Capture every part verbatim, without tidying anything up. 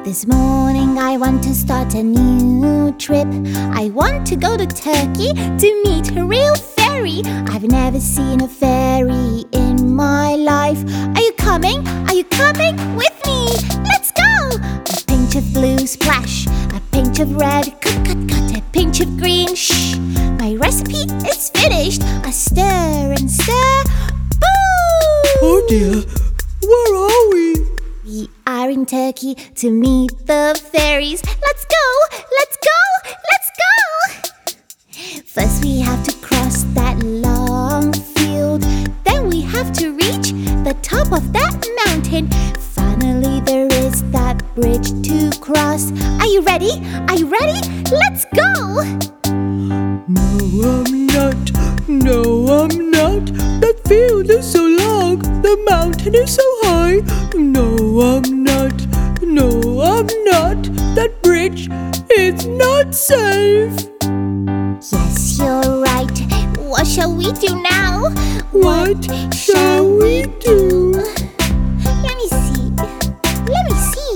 This morning I want to start a new trip. I want to go to Turkey to meet a real fairy. I've never seen a fairy in my life. Are you coming? Are you coming with me? Let's go! A pinch of blue, splash. A pinch of red, cut, cut, cut. A pinch of green, shh. My recipe is finished. I stir and stir. Boo! Oh dear, where are we? We are in Turkey to meet the fairies. Let's go! Let's go! Let's go! First we have to cross that long field. Then we have to reach the top of that mountain. Finally there is that bridge to cross. Are you ready? Are you ready? Let's go! No, I'm not. No, I'm not. That field is so long. The mountain is so high. No, I'm not. No, I'm not. That bridge is not safe. Yes, you're right. What shall we do now? What shall we do? Let me see. Let me see.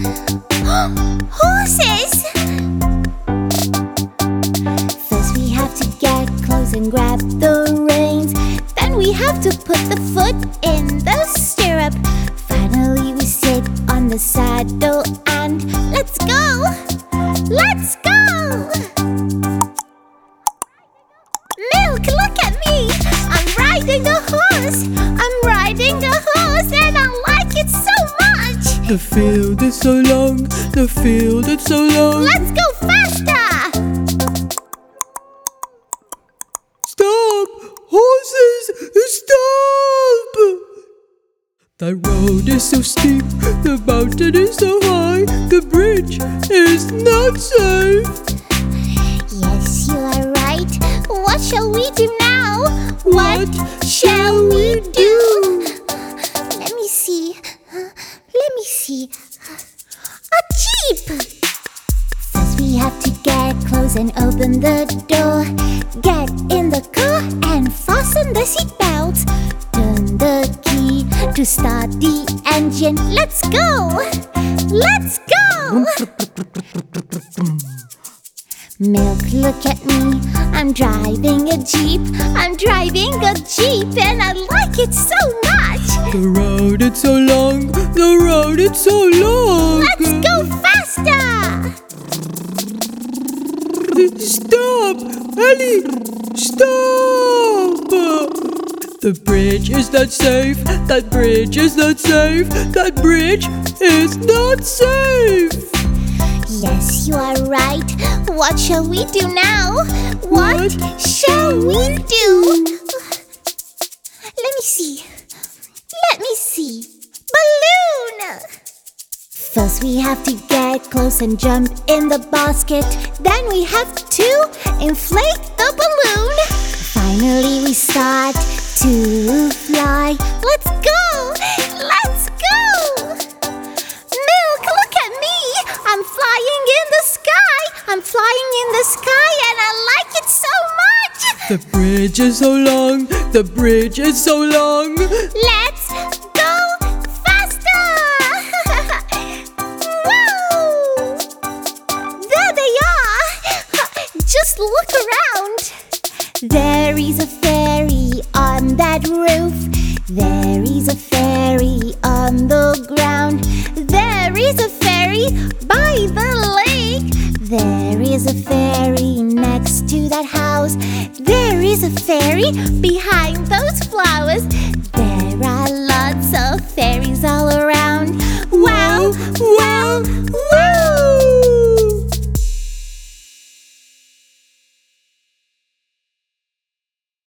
Horses! First we have to get close and grab the reins. Then we have to put the foot in the stirrup. Finally we sit on the saddle and let's go! Let's go! Milk, look at me! I'm riding a horse! I'm riding a horse and I like it so much! The field is so long. The field is so long. Let's go faster! Stop! Horses! Stop! The road is so steep. The mountain is so high. The bridge is not safe. Yes, you are right. What shall we do now? What shall we do? Let me see. Let me see. A jeep! First we have to get close and open the door. Get in the car and fasten the seatbelt. Turn the key to start the engine. Let's go! Let's go! Milk, look at me. I'm driving a jeep. I'm driving a jeep and I like it so much. The road is so long. The road is so long. Let's go faster! Stop! Ellie! Stop! The bridge is not safe. That bridge is not safe. That bridge is not safe. Yes, you are right. What shall we do now? What, What shall we do? Let me see. Let me see. Balloon! First we have to get close and jump in the basket. Then we have to inflate the balloon. Finally we start to fly. Let's go! Let's go! Milk, look at me! I'm flying in the sky! I'm flying in the sky and I like it so much! The bridge is so long. The bridge is so long. Let's go faster! Woo! There they are! Just look around! There is a fairy on that roof. There is a fairy on the ground. There is a fairy by the lake. There is a fairy next to that house. There is a fairy behind those flowers. There